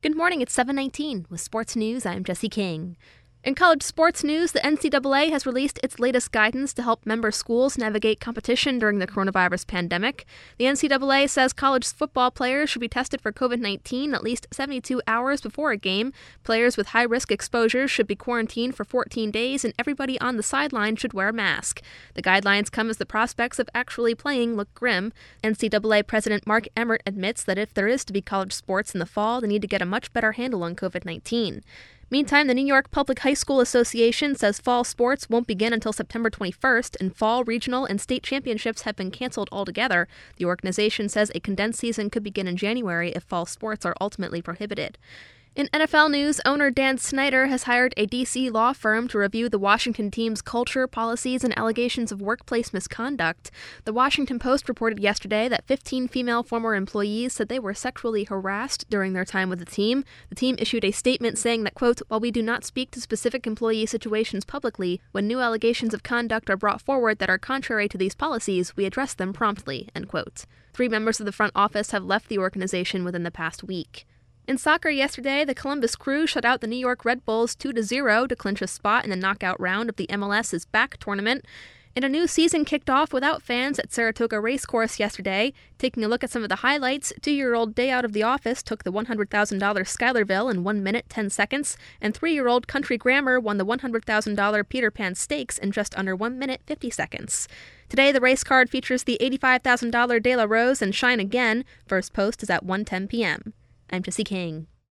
Good morning, it's 7:19. With sports news, I'm Jesse King. In college sports news, the NCAA has released its latest guidance to help member schools navigate competition during the coronavirus pandemic. The NCAA says college football players should be tested for COVID-19 at least 72 hours before a game. Players with high-risk exposures should be quarantined for 14 days, and everybody on the sideline should wear a mask. The guidelines come as the prospects of actually playing look grim. NCAA President Mark Emmert admits that if there is to be college sports in the fall, they need to get a much better handle on COVID-19. Meantime, the New York Public High School Association says fall sports won't begin until September 21st, and fall, regional, and state championships have been canceled altogether. The organization says a condensed season could begin in January if fall sports are ultimately prohibited. In NFL news, owner Dan Snyder has hired a D.C. law firm to review the Washington team's culture, policies, and allegations of workplace misconduct. The Washington Post reported yesterday that 15 female former employees said they were sexually harassed during their time with the team. The team issued a statement saying that, quote, "While we do not speak to specific employee situations publicly, when new allegations of conduct are brought forward that are contrary to these policies, we address them promptly," end quote. 3 members of the front office have left the organization within the past week. In soccer yesterday, the Columbus Crew shut out the New York Red Bulls 2-0 to clinch a spot in the knockout round of the MLS Back tournament. And a new season kicked off without fans at Saratoga Racecourse yesterday. Taking a look at some of the highlights, 2-year-old Day Out of the Office took the $100,000 Schuylerville in 1 minute 10 seconds, and 3-year-old Country Grammar won the $100,000 Peter Pan Stakes in just under 1 minute 50 seconds. Today, the race card features the $85,000 De La Rose and Shine Again. First post is at 1:10 p.m. I'm Jesse King.